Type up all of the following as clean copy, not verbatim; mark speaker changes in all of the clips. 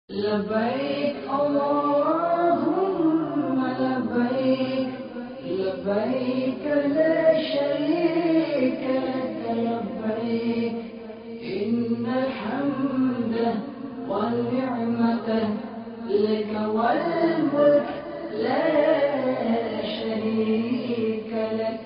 Speaker 1: لبيك اللهم لبيك لبيك لا شريك لك لبيك إن الحمد والنعمة لك والملك لا شريك لك.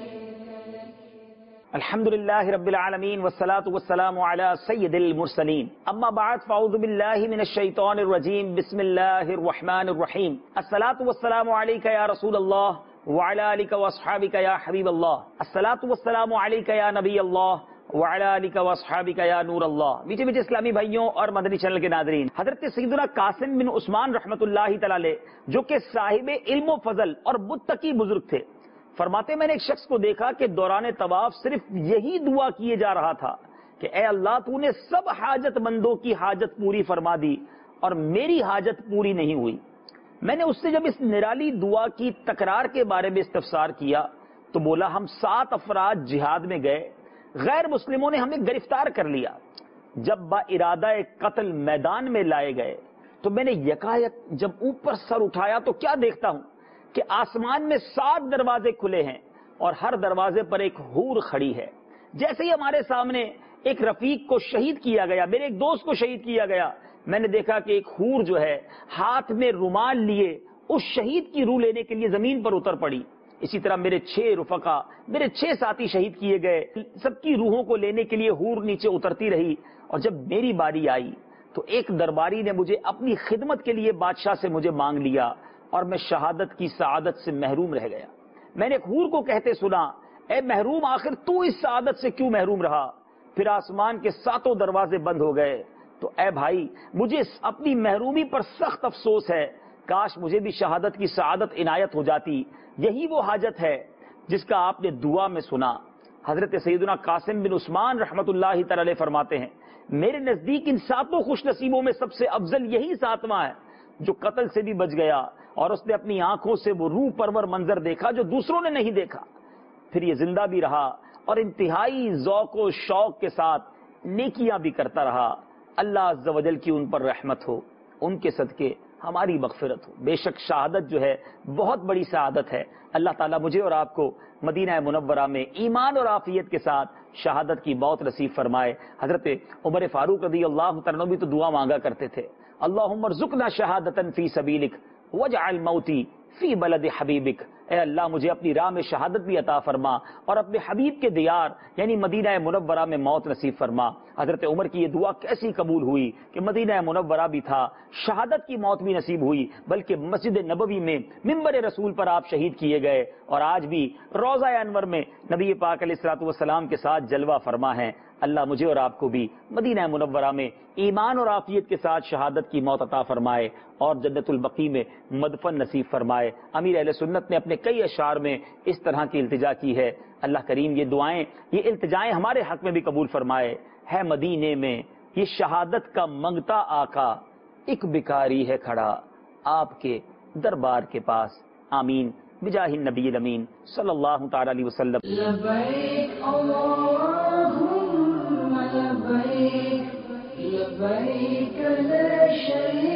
Speaker 2: الحمد للہ رب العالمین والصلاة والسلام علی سید المرسلین اما بعد فاعوذ باللہ من الشیطان الرجیم بسم اللہ الرحمن الرحیم الصلاة والسلام علیک یا رسول اللہ وعلی آلک واصحابک یا حبیب اللہ الصلاة والسلام علیک یا نبی اللہ وعلی آلک واصحابک یا نور اللہ. میٹھے میٹھے اسلامی بھائیوں اور مدنی چینل کے ناظرین، حضرت سیدنا قاسم بن عثمان رحمۃ اللہ تعالی علیہ جو کہ صاحب علم و فضل اور متقی بزرگ تھے، فرماتے میں نے ایک شخص کو دیکھا کہ دوران طواف صرف یہی دعا کیے جا رہا تھا کہ اے اللہ تو نے سب حاجت مندوں کی حاجت پوری فرما دی اور میری حاجت پوری نہیں ہوئی. میں نے اس سے جب اس نرالی دعا کی تکرار کے بارے میں استفسار کیا تو بولا ہم 7 افراد جہاد میں گئے، غیر مسلموں نے ہمیں گرفتار کر لیا. جب با ارادہ قتل میدان میں لائے گئے تو میں نے یکایک جب اوپر سر اٹھایا تو کیا دیکھتا ہوں کہ آسمان میں 7 دروازے کھلے ہیں اور ہر دروازے پر ایک حور کھڑی ہے. جیسے ہی ہمارے سامنے ایک رفیق کو شہید کیا گیا، میرے ایک دوست کو شہید کیا گیا، میں نے دیکھا کہ ایک حور جو ہے ہاتھ میں رومال لیے اس شہید کی روح لینے کے لیے زمین پر اتر پڑی. اسی طرح میرے 6 رفقا، میرے 6 ساتھی شہید کیے گئے. سب کی روحوں کو لینے کے لیے حور نیچے اترتی رہی اور جب میری باری آئی تو ایک درباری نے مجھے اپنی خدمت کے لیے بادشاہ سے مجھے مانگ لیا اور میں شہادت کی سعادت سے محروم رہ گیا. میں نے ایک حور کو کہتے سنا، اے محروم آخر تو اس سعادت سے کیوں محروم رہا؟ پھر آسمان کے 7 دروازے بند ہو گئے. تو اے بھائی مجھے اپنی محرومی پر سخت افسوس ہے، کاش مجھے بھی شہادت کی سعادت عنایت ہو جاتی. یہی وہ حاجت ہے جس کا آپ نے دعا میں سنا. حضرت سیدنا قاسم بن عثمان رحمۃ اللہ تعالی علیہ فرماتے ہیں میرے نزدیک ان 7 خوش نصیبوں میں سب سے افضل یہی 7واں ہے جو قتل سے بھی بچ گیا اور اس نے اپنی آنکھوں سے وہ روح پرور منظر دیکھا جو دوسروں نے نہیں دیکھا. پھر یہ زندہ بھی رہا اور انتہائی ذوق و شوق کے ساتھ نیکیاں بھی کرتا رہا. اللہ عز و جل کی ان پر رحمت ہو، ان کے صدقے ہماری مغفرت ہو. بے شک شہادت جو ہے بہت بڑی سعادت ہے. اللہ تعالیٰ مجھے اور آپ کو مدینہ منورہ میں ایمان اور عافیت کے ساتھ شہادت کی موت نصیب فرمائے. حضرت عمر فاروق رضی اللہ عنہ بھی تو دعا مانگا کرتے تھے، اللہم ارزقنا شہادتا فی سبیلک وجعل موتی فی بلد حبیبک. اے اللہ مجھے اپنی راہ میں شہادت بھی عطا فرما اور اپنے حبیب کے دیار یعنی مدینہ منورہ میں موت نصیب فرما. حضرت عمر کی یہ دعا کیسی قبول ہوئی کہ مدینہ منورہ بھی تھا، شہادت کی موت بھی نصیب ہوئی، بلکہ مسجد نبوی میں منبر رسول پر آپ شہید کیے گئے اور آج بھی روضہ انور میں نبی پاک علیہ الصلوۃ والسلام کے ساتھ جلوہ فرما ہیں. اللہ مجھے اور آپ کو بھی مدینہ منورہ میں ایمان اور عافیت کے ساتھ شہادت کی موت عطا فرمائے اور جنت البقیع میں مدفن نصیب فرمائے. امیر اہل سنت نے اپنے کئی اشعار میں اس طرح کی التجا کی ہے. اللہ کریم یہ دعائیں، یہ التجائیں ہمارے حق میں بھی قبول فرمائے. ہے مدینے میں یہ شہادت کا منگتا آقا، ایک بھکاری ہے کھڑا آپ کے دربار کے پاس. آمین بجاہ النبی الامین صلی اللہ تعالی علیہ وسلم.
Speaker 1: لبيك اللهم لبيك لبيك لا شريك